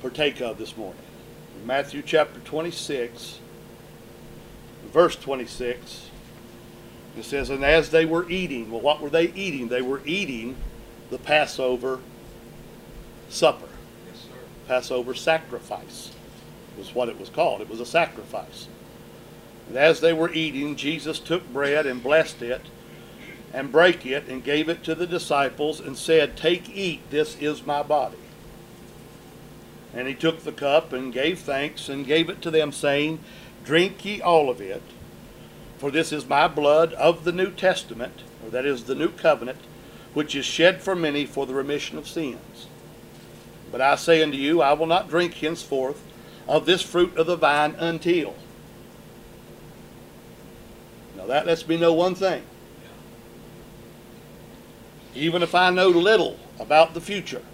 partake of this morning. In Matthew chapter 26, verse 26, it says, and as they were eating, well, what were they eating? They were eating the Passover supper. Yes, sir. Passover sacrifice was what it was called. It was a sacrifice. And as they were eating, Jesus took bread and blessed it and brake it and gave it to the disciples and said, take, eat, this is my body. And he took the cup and gave thanks and gave it to them, saying, drink ye all of it, for this is my blood of the New Testament, or that is the new covenant, which is shed for many for the remission of sins. But I say unto you, I will not drink henceforth of this fruit of the vine until. Now that lets me know one thing. Even if I know little about the future,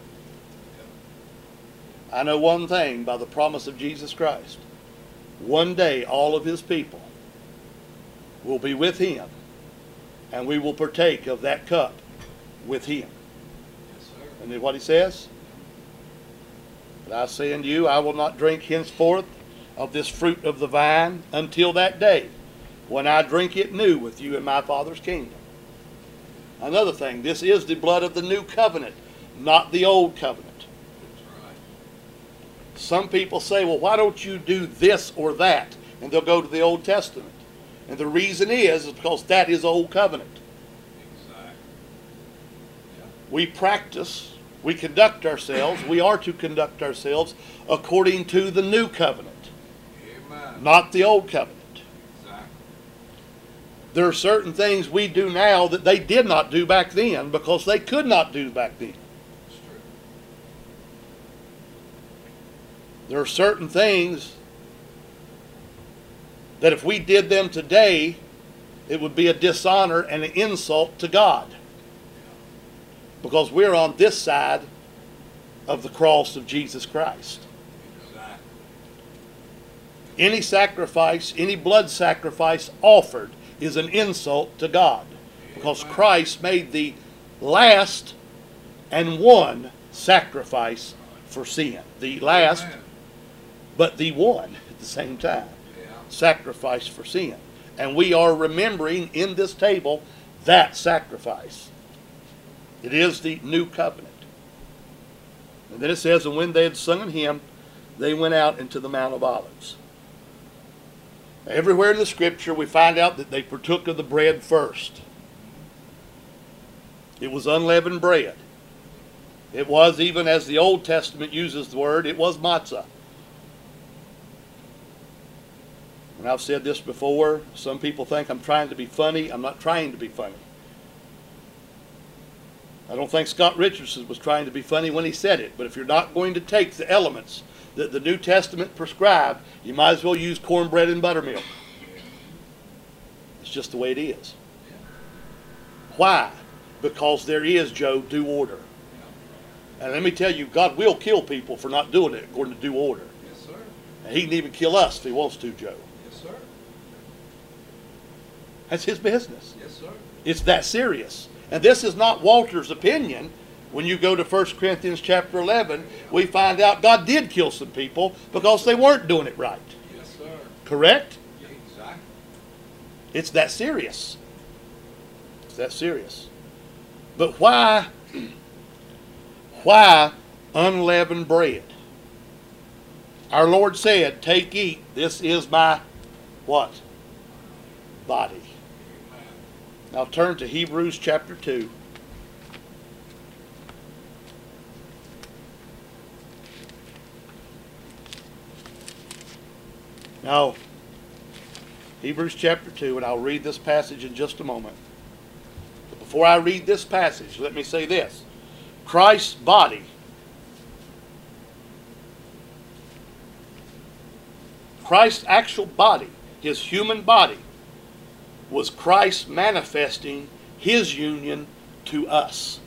I know one thing by the promise of Jesus Christ. One day all of his people will be with him, and we will partake of that cup with him. Yes, sir. And then what he says? But I say unto you, I will not drink henceforth of this fruit of the vine until that day, when I drink it new with you in my Father's kingdom. Another thing, this is the blood of the new covenant, not the old covenant. That's right. Some people say, well, why don't you do this or that? And they'll go to the Old Testament. And the reason is because that is old covenant. Exactly. Yeah. We practice, we conduct ourselves, we are to conduct ourselves according to the new covenant, Amen. not the old covenant. Exactly. There are certain things we do now that they did not do back then because they could not do back then. That's true. There are certain things that if we did them today, it would be a dishonor and an insult to God. Because we're on this side of the cross of Jesus Christ. Exactly. Any sacrifice, any blood sacrifice offered is an insult to God. Because Christ made the last and one sacrifice for sin. The last, Amen. but the one at the same time. Yeah. Sacrifice for sin. And we are remembering in this table that sacrifice. It is the new covenant. And then it says, and when they had sung an hymn, they went out into the Mount of Olives. Everywhere in the scripture we find out that they partook of the bread first. It was unleavened bread. It was, even as the Old Testament uses the word, it was matzah. And I've said this before, some people think I'm trying to be funny. I'm not trying to be funny. I don't think Scott Richardson was trying to be funny when he said it, but if you're not going to take the elements that the New Testament prescribed, you might as well use cornbread and buttermilk. It's just the way it is. Why? Because there is, Joe, due order. And let me tell you, God will kill people for not doing it according to due order. Yes, sir. And he can even kill us if he wants to, Joe. Yes, sir. That's his business. Yes, sir. It's that serious. And this is not Walter's opinion. When you go to 1 Corinthians chapter 11, we find out God did kill some people because they weren't doing it right. Yes, sir. Correct? Exactly. It's that serious. It's that serious. But why unleavened bread? Our Lord said, take, eat, this is my what? Body. Amen. Now turn to Hebrews chapter 2. Now, Hebrews chapter 2, and I'll read this passage in just a moment. But before I read this passage, let me say this. Christ's body, Christ's actual body, his human body, was Christ manifesting his union to us.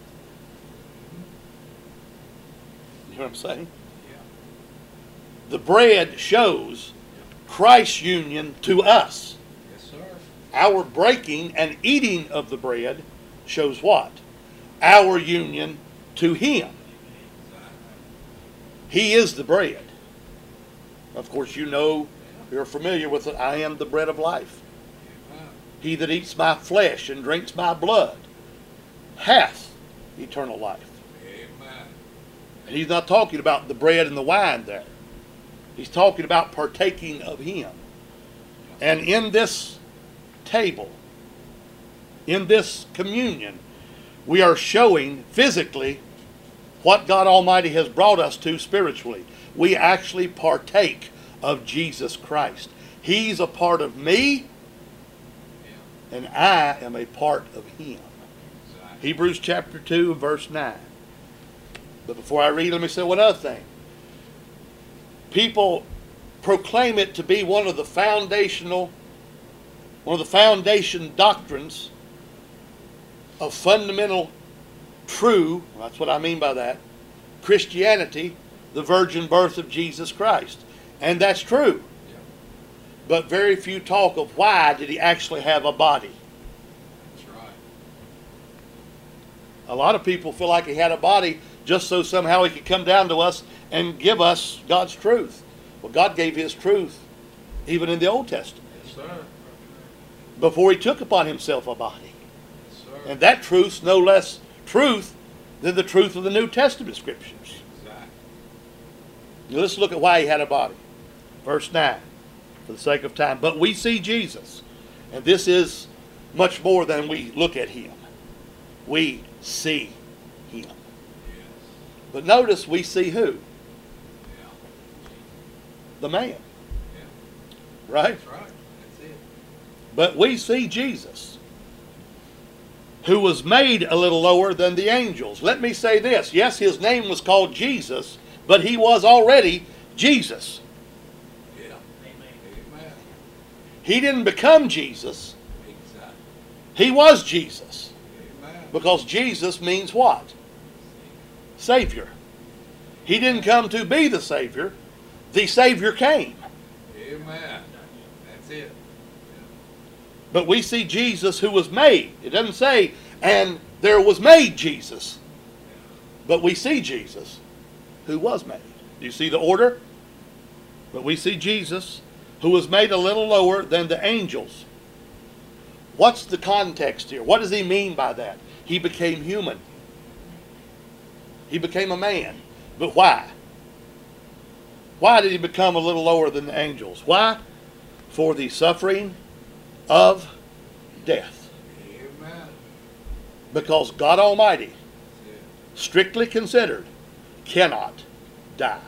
You hear what I'm saying? Yeah. The bread shows Christ's union to us. Yes, sir. Our breaking and eating of the bread shows what? Our union to him. He is the bread. Of course, you know, you're familiar with it. I am the bread of life. Amen. He that eats my flesh and drinks my blood hath eternal life. Amen. And he's not talking about the bread and the wine there. He's talking about partaking of him. And in this table, in this communion, we are showing physically what God Almighty has brought us to spiritually. We actually partake of Jesus Christ. He's a part of me, and I am a part of him. Exactly. Hebrews chapter 2, verse 9. But before I read, let me say one other thing. People proclaim it to be one of the foundation doctrines of fundamental true, that's what I mean by that, Christianity, the virgin birth of Jesus Christ. And that's true. Yeah. But very few talk of why did he actually have a body. That's right. A lot of people feel like he had a body just so somehow he could come down to us and give us God's truth. Well, God gave his truth even in the Old Testament Yes, sir. before he took upon himself a body. Yes, sir. And that truth's no less truth than the truth of the New Testament scriptures. Exactly. Now let's look at why he had a body. Verse 9, for the sake of time. But we see Jesus. And this is much more than we look at him. We see him. Yes. But notice we see who? Yeah. The man. Yeah. Right? That's right. That's it. But we see Jesus, who was made a little lower than the angels. Let me say this. Yes, his name was called Jesus, but he was already Jesus. Yeah. Amen. He didn't become Jesus. Exactly. He was Jesus. Amen. Because Jesus means what? Savior. He didn't come to be the Savior. The Savior came. Amen. That's it. But we see Jesus who was made. It doesn't say, and there was made Jesus. But we see Jesus who was made. Do you see the order? But we see Jesus who was made a little lower than the angels. What's the context here? What does he mean by that? He became human. He became a man. But why? Why did he become a little lower than the angels? Why? For the suffering of death. Amen. Because God Almighty, That's it. strictly considered, cannot die.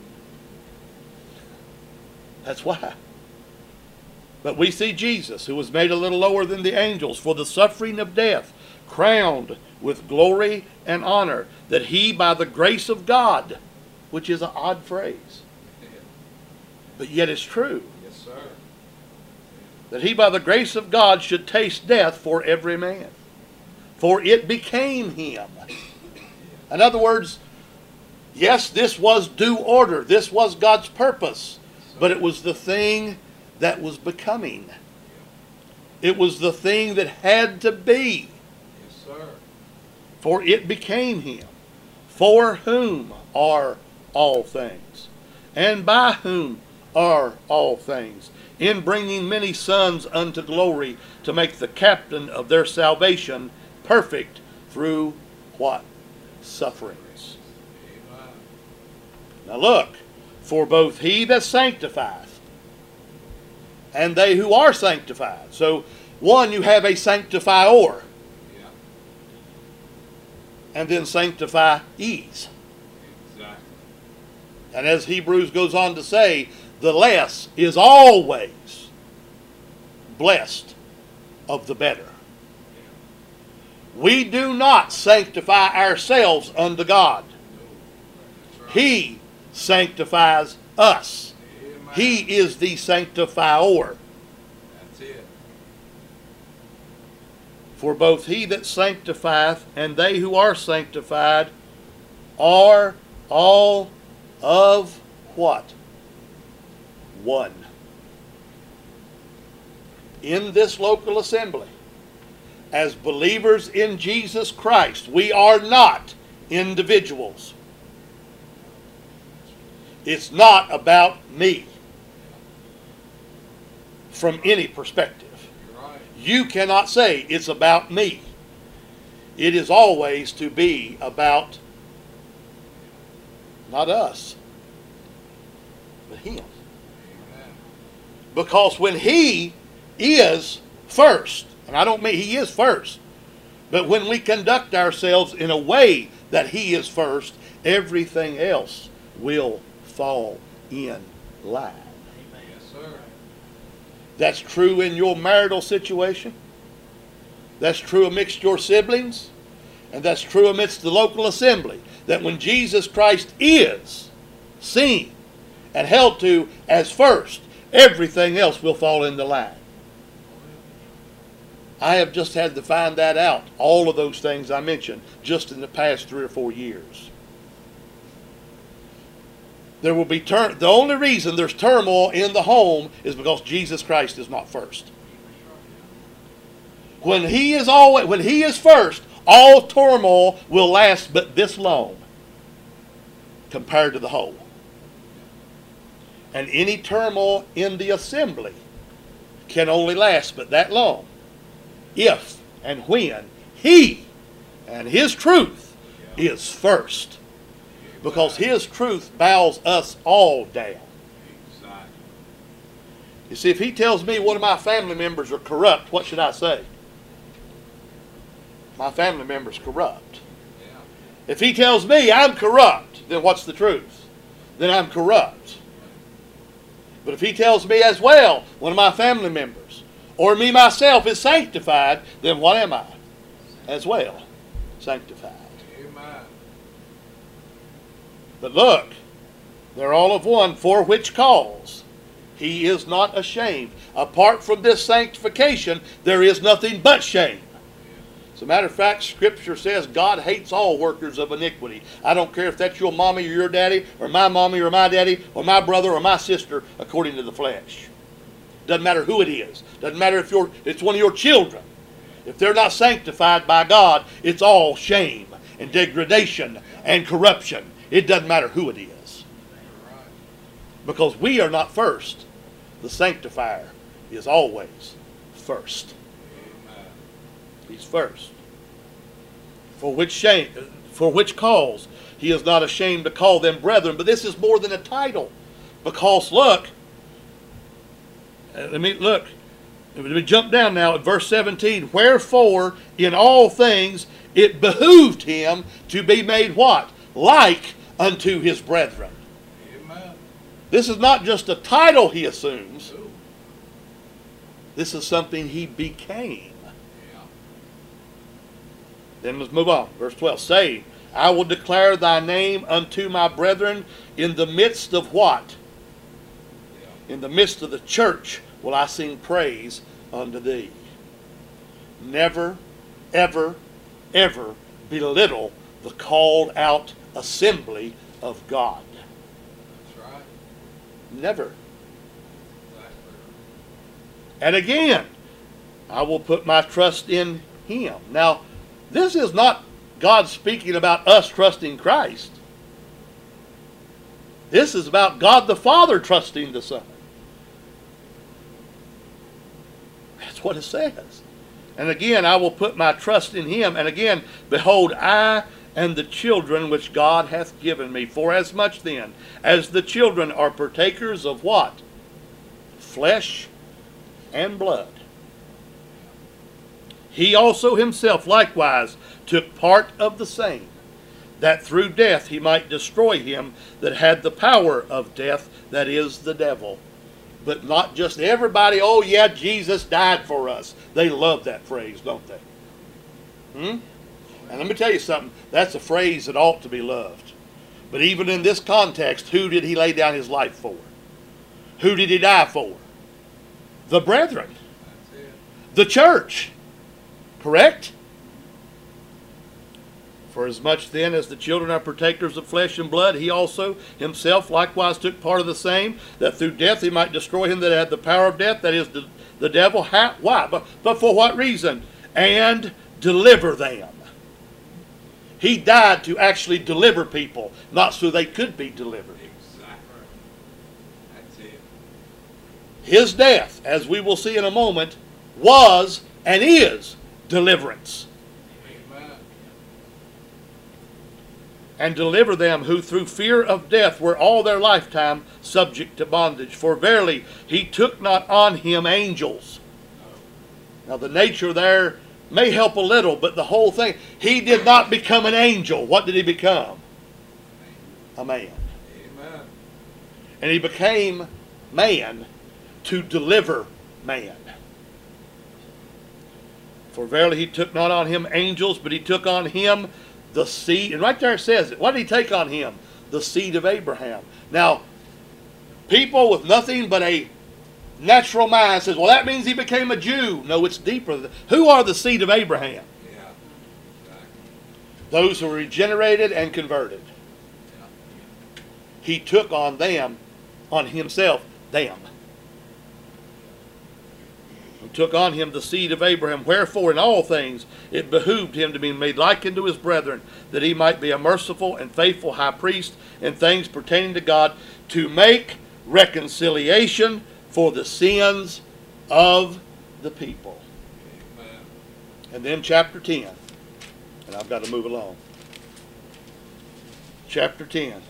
That's why. But we see Jesus, who was made a little lower than the angels, for the suffering of death, crowned with glory and honor, that he, by the grace of God, which is an odd phrase, Yeah. but yet it's true, Yes, sir. that he, by the grace of God, should taste death for every man. For it became him. In other words, yes, this was due order. This was God's purpose. But it was the thing that was becoming. It was the thing that had to be. Yes, sir. For it became him. For whom are all things, and by whom are all things, in bringing many sons unto glory, to make the captain of their salvation perfect through what? Sufferings. Amen. Now look, for both he that sanctifieth and they who are sanctified. So, one, you have a sanctifier, Yeah. and then sanctifiees. Exactly. And as Hebrews goes on to say, the less is always blessed of the better. We do not sanctify ourselves unto God. That's right. He sanctifies us. Amen. He is the sanctifier. That's it. For both he that sanctifieth and they who are sanctified are all of what? One. In this local assembly, as believers in Jesus Christ, we are not individuals. That's It's not about me from any perspective. You're right. You cannot say it's about me. It is always to be about not us, but Him. Amen. Because when He is first, and I don't mean He is first, but when we conduct ourselves in a way that He is first, everything else will fall in line. Yes, sir. That's true in your marital situation. That's true amidst your siblings. And that's true amidst the local assembly. That when Jesus Christ is seen and held to as first, everything else will fall into line. I have just had to find that out, all of those things I mentioned, just in the past 3 or 4 years. There will be the only reason there's turmoil in the home is because Jesus Christ is not first. When He is first, all turmoil will last but this long compared to the whole. And any turmoil in the assembly can only last but that long if and when He and His truth is first. Because His truth bows us all down. Exactly. You see, if He tells me one of my family members are corrupt, what should I say? My family member's corrupt. Yeah. If He tells me I'm corrupt, then what's the truth? Then I'm corrupt. But if He tells me as well, one of my family members, or me myself is sanctified, then what am I? As well, sanctified. Amen. But look, they're all of one, for which cause He is not ashamed. Apart from this sanctification, there is nothing but shame. As a matter of fact, Scripture says God hates all workers of iniquity. I don't care if that's your mommy or your daddy, or my mommy or my daddy, or my brother or my sister, according to the flesh. Doesn't matter who it is. Doesn't matter if it's one of your children. If they're not sanctified by God, it's all shame and degradation and corruption. It doesn't matter who it is. Because we are not first. The sanctifier is always first. He's first. For which cause He is not ashamed to call them brethren. But this is more than a title. Because look, let me jump down now at verse 17. Wherefore in all things it behooved Him to be made what? Like unto His brethren. Amen. This is not just a title He assumes. This is something He became. Yeah. Then let's move on. Verse 12. Saying, I will declare thy name unto my brethren in the midst of what? Yeah. In the midst of the church will I sing praise unto thee. Never, ever, ever belittle the called out assembly of God. That's right. Never. Exactly. And again, I will put my trust in Him. Now, this is not God speaking about us trusting Christ. This is about God the Father trusting the Son. That's what it says. And again, I will put my trust in Him. And again, behold, I and the children which God hath given me. Forasmuch then as the children are partakers of what? Flesh and blood. He also Himself likewise took part of the same, that through death He might destroy him that had the power of death, that is, the devil. But not just everybody, oh yeah, Jesus died for us. They love that phrase, don't they? And let me tell you something, that's a phrase that ought to be loved. But even in this context, who did He lay down His life for? Who did He die for? The brethren. That's it. The church. Correct? For as much then as the children are partakers of flesh and blood, He also Himself likewise took part of the same, that through death He might destroy him that had the power of death, that is, the devil. Why? But for what reason? And deliver them. He died to actually deliver people, not so they could be delivered. Exactly His death, as we will see in a moment, was and is deliverance. Amen. And deliver them who through fear of death were all their lifetime subject to bondage. For verily he took not on him angels. Now the nature there may help a little, but the whole thing, he did not become an angel. What did he become? A man. Amen. And he became man to deliver man. For verily he took not on him angels, but he took on him the seed. And right there it says it. What did he take on him? The seed of Abraham. Now, people with nothing but a natural mind says, well, that means he became a Jew. No, it's deeper. Who are the seed of Abraham? Yeah. Exactly. Those who were regenerated and converted. Yeah. He took on them, on himself, them. And took on him the seed of Abraham. Wherefore in all things it behooved him to be made like unto his brethren, that he might be a merciful and faithful high priest in things pertaining to God, to make reconciliation for the sins of the people. Amen. And then chapter 10. And I've got to move along. Chapter 10.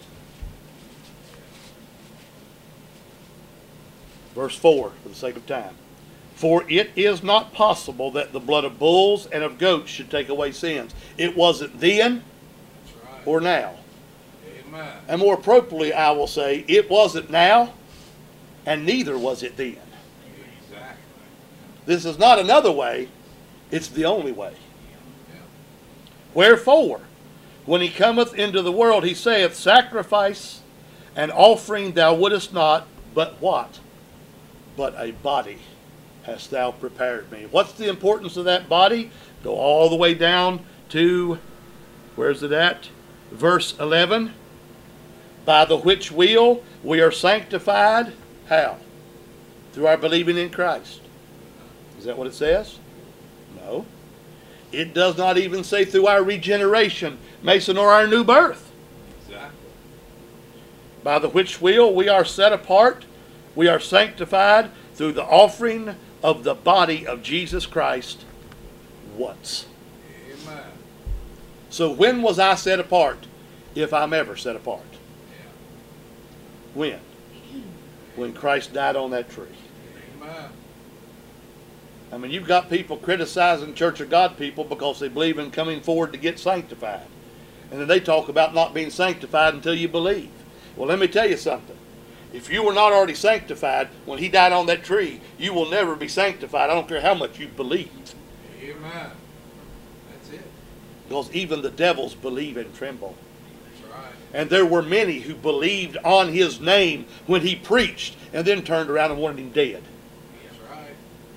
Verse 4, for the sake of time. For it is not possible that the blood of bulls and of goats should take away sins. It wasn't then That's right. or now. Amen. And more appropriately, I will say, it wasn't now, and neither was it then. Exactly. This is not another way, it's the only way. Yeah. Wherefore, when he cometh into the world, he saith, sacrifice and offering thou wouldest not, but what? But a body hast thou prepared me. What's the importance of that body? Go all the way down to, where's it at? Verse 11. By the which will we are sanctified. How? Through our believing in Christ. Is that what it says? No. It does not even say through our regeneration, Mason, or our new birth. Exactly. By the which will we are set apart, we are sanctified through the offering of the body of Jesus Christ once. Amen. So when was I set apart, if I'm ever set apart? Yeah. When? When Christ died on that tree. Amen. I mean, you've got people criticizing Church of God people because they believe in coming forward to get sanctified. And then they talk about not being sanctified until you believe. Well, let me tell you something. If you were not already sanctified when he died on that tree, you will never be sanctified. I don't care how much you believe. Amen. That's it. Because even the devils believe and tremble. That's right. And there were many who believed on his name when he preached and then turned around and wanted him dead. That's right.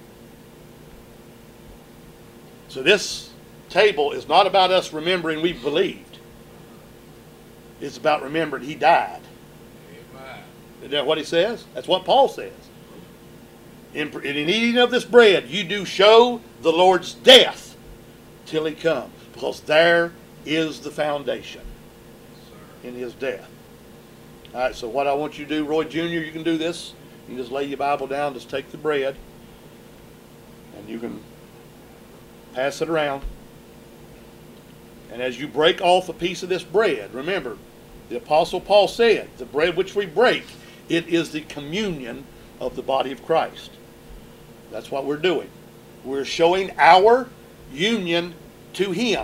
So this table is not about us remembering we believed. It's about remembering he died. Amen. Isn't that what he says? That's what Paul says. In eating of this bread, you do show the Lord's death till he come. Because there is the foundation Yes, sir. in his death. All right, so what I want you to do, Roy Jr., you can do this. You can just lay your Bible down, just take the bread, and you can pass it around. And as you break off a piece of this bread, remember, the Apostle Paul said, the bread which we break, it is the communion of the body of Christ. That's what we're doing. We're showing our union to him.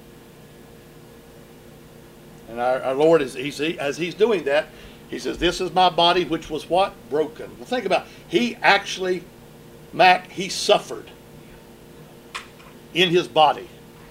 And our Lord, as he's doing that, he says, this is my body which was what? Broken. Well, think about it. He actually, Mac, he suffered in his body.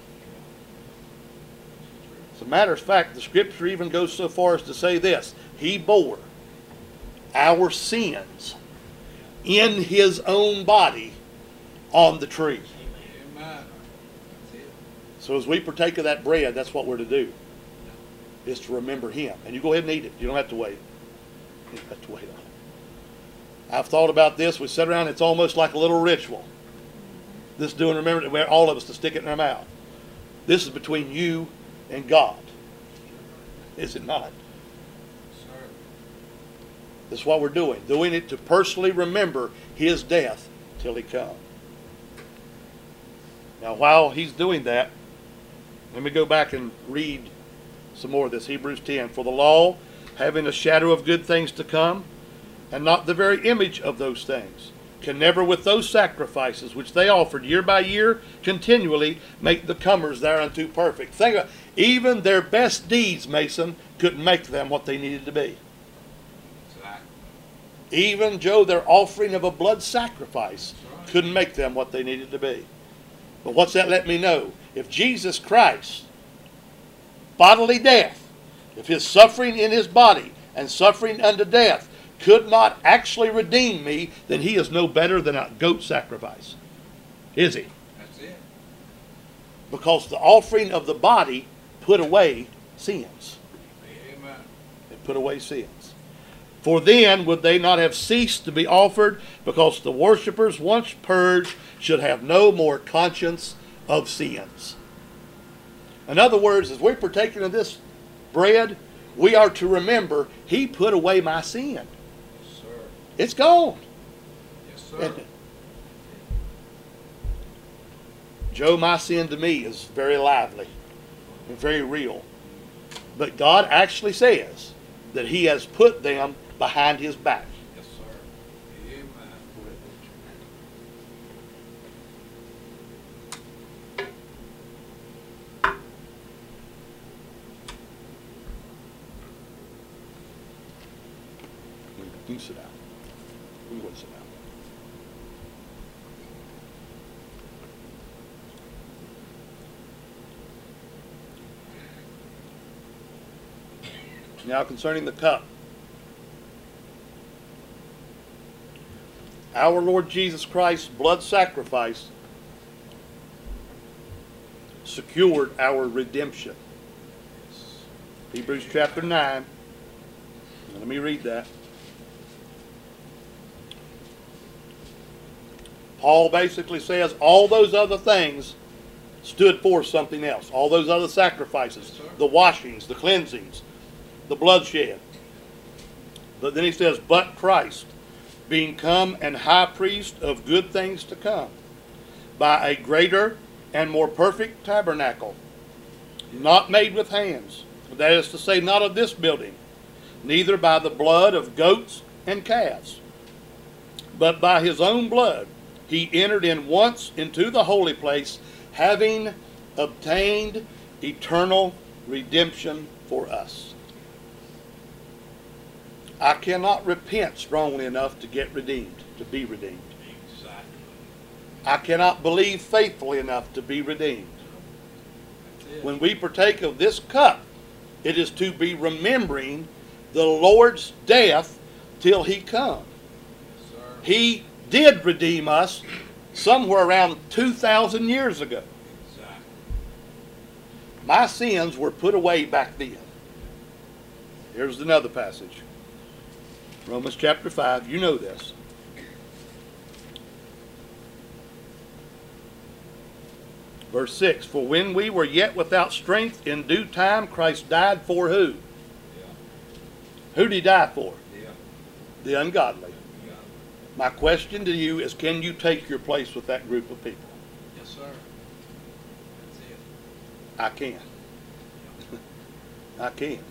As a matter of fact, the scripture even goes so far as to say this. He bore our sins in his own body on the tree. Amen. That's it. So as we partake of that bread, that's what we're to do. Is to remember him. And you go ahead and eat it. You don't have to wait. You don't have to wait on it. I've thought about this. We sit around, it's almost like a little ritual. This doing, remember, all of us to stick it in our mouth. This is between you and God. Is it not? Sir. That's what we're doing. Doing it to personally remember his death till he come. Now while he's doing that, let me go back and read some more of this. Hebrews 10. For the law, having a shadow of good things to come, and not the very image of those things, can never with those sacrifices which they offered year by year continually make the comers thereunto perfect. Think about it. Even their best deeds, Mason, couldn't make them what they needed to be. Exactly. Even, Joe, their offering of a blood sacrifice couldn't make them what they needed to be. But what's that let me know? If Jesus Christ, bodily death, if his suffering in his body and suffering unto death could not actually redeem me, then he is no better than a goat sacrifice. Is he? That's it. Because the offering of the body put away sins. Amen. It put away sins. For then would they not have ceased to be offered, because the worshippers once purged should have no more conscience of sins. In other words, as we're partaking of this bread, we are to remember he put away my sin. Yes, sir. It's gone. Yes, sir. Joe, my sin to me is very lively and very real. But God actually says that he has put them behind his back. Yes, sir. Amen. You sit down. You go sit down. Now concerning the cup. Our Lord Jesus Christ's blood sacrifice secured our redemption. Yes. Hebrews chapter 9. Let me read that. Paul basically says all those other things stood for something else. All those other sacrifices, the washings, the cleansings, the bloodshed. But then he says, but Christ, being come and high priest of good things to come, by a greater and more perfect tabernacle, not made with hands, that is to say, not of this building, neither by the blood of goats and calves, but by his own blood, he entered in once into the holy place, having obtained eternal redemption for us. I cannot repent strongly enough to get redeemed, to be redeemed. Exactly. I cannot believe faithfully enough to be redeemed. That's it. When we partake of this cup, it is to be remembering the Lord's death till he come. Yes, sir. He did redeem us somewhere around 2,000 years ago. Exactly. My sins were put away back then. Here's another passage. Romans chapter 5. You know this. Verse 6. For when we were yet without strength, in due time Christ died for who? Yeah. Who did he die for? Yeah. The ungodly. Yeah. My question to you is, can you take your place with that group of people? Yes, sir. That's it. I can. I can.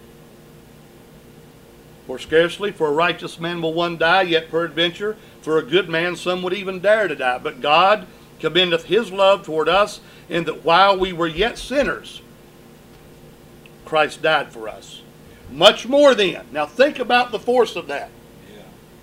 For scarcely for a righteous man will one die, yet peradventure for a good man some would even dare to die. But God commendeth his love toward us, in that while we were yet sinners, Christ died for us. Much more then. Now think about the force of that. Yeah.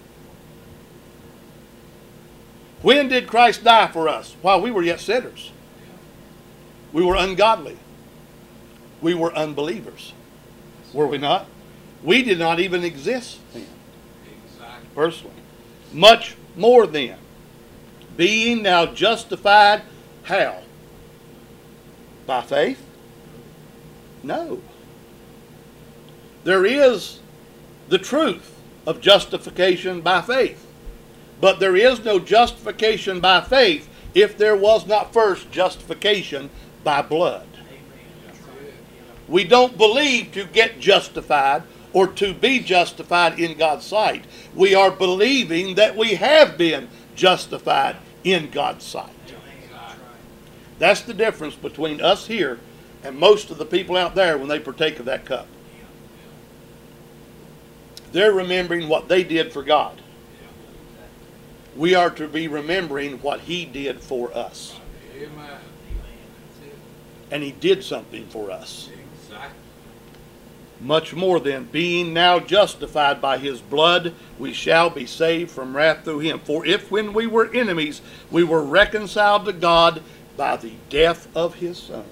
When did Christ die for us? While we were yet sinners. We were ungodly. We were unbelievers. Were we not? We did not even exist then, Exactly. personally. Much more then. Being now justified, how? By faith? No. There is the truth of justification by faith. But there is no justification by faith if there was not first justification by blood. That's it. We don't believe to get justified or to be justified in God's sight. We are believing that we have been justified in God's sight. That's the difference between us here and most of the people out there when they partake of that cup. They're remembering what they did for God. We are to be remembering what He did for us. Amen. And He did something for us. Exactly. Much more than being now justified by His blood, we shall be saved from wrath through Him. For if when we were enemies, we were reconciled to God by the death of His Son.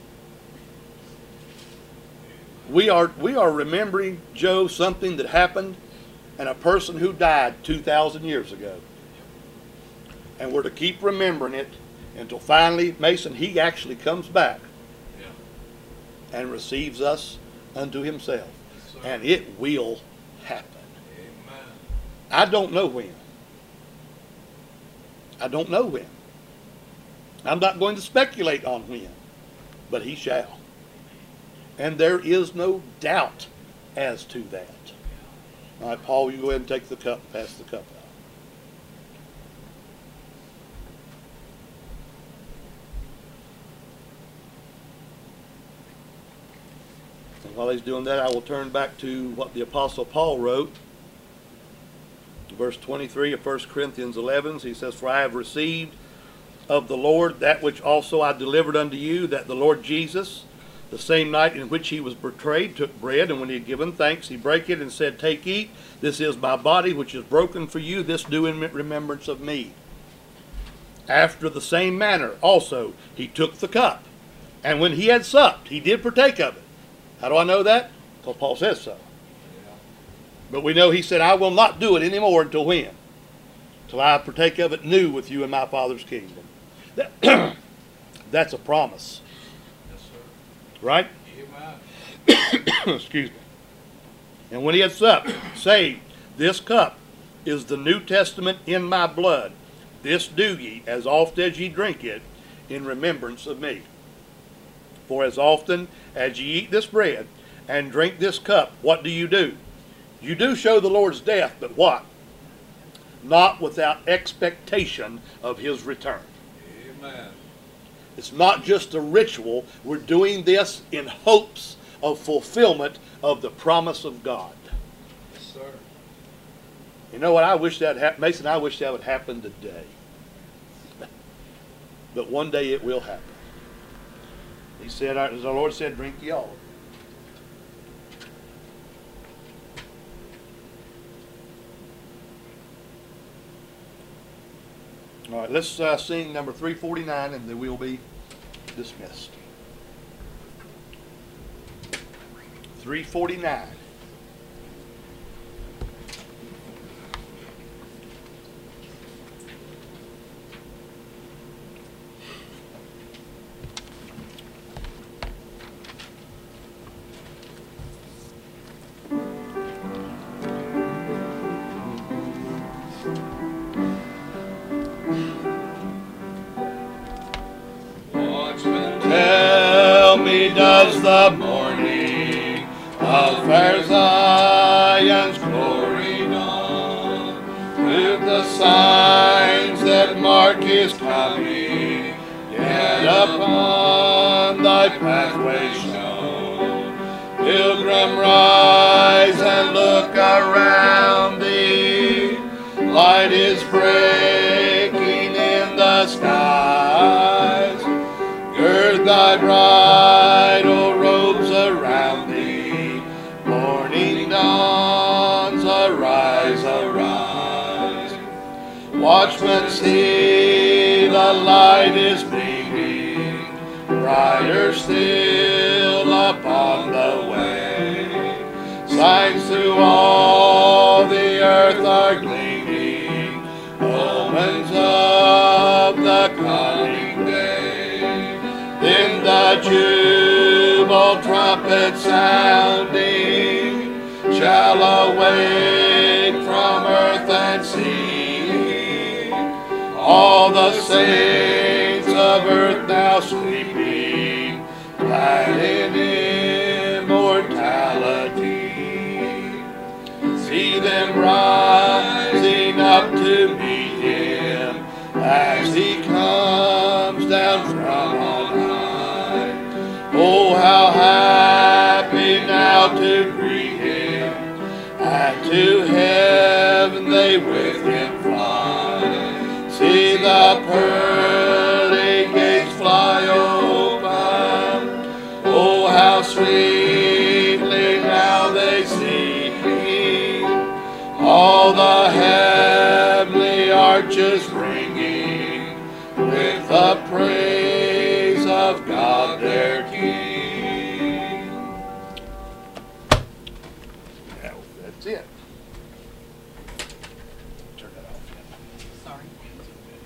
We are remembering, Joe, something that happened and a person who died 2,000 years ago. And we're to keep remembering it until finally, Mason, He actually comes back and receives us unto Himself. Yes, And it will happen. Amen. I don't know when. I don't know when. I'm not going to speculate on when, but He shall. And there is no doubt as to that. All right, Paul, you go ahead and take the cup, pass the cup out. And while he's doing that, I will turn back to what the Apostle Paul wrote. Verse 23 of 1 Corinthians 11, he says, For I have received of the Lord that which also I delivered unto you, that the Lord Jesus, the same night in which He was betrayed, took bread, and when He had given thanks, He brake it and said, Take, eat, this is my body which is broken for you, this do in remembrance of me. After the same manner also He took the cup, and when He had supped, He did partake of it. How do I know that? Because Paul says so. But we know He said, I will not do it anymore until when? Till I partake of it new with you in my Father's kingdom. That's a promise. Yes, sir. Right? Amen. Excuse me. And when He had supped, saying, This cup is the New Testament in my blood. This do ye, as oft as ye drink it, in remembrance of me. For as often as ye eat this bread and drink this cup, what do? You do show the Lord's death, but what? Not without expectation of His return. Amen. It's not just a ritual. We're doing this in hopes of fulfillment of the promise of God. Yes, sir. You know what? I wish that happened. Mason, I wish that would happen today. But one day it will happen. He said, as our Lord said, drink ye all. All right, let's sing number 349 and then we'll be dismissed. 349. Tell me, does the morning of fair Zion's glory dawn, with the signs that mark His coming, yet upon thy pathway shown? Pilgrim, rise and look around thee, light is breaking in the skies. Gird thy bridal robes around thee, morning dawns, arise, arise. Watchmen, see the light is beaming, brighter still upon the way. Signs through all the earth are gleaming, omens of the coming day. Then the jubile trumpet sounding shall awake from earth and sea all the saints of earth now sleeping, glad in immortality. see them rising up to meet him as he comes down from on high. Oh, how happy now to greet him, and to heaven they with him fly. See the pearly gates fly open. Oh, how sweetly now they sing, all the heavenly arches ringing with the praise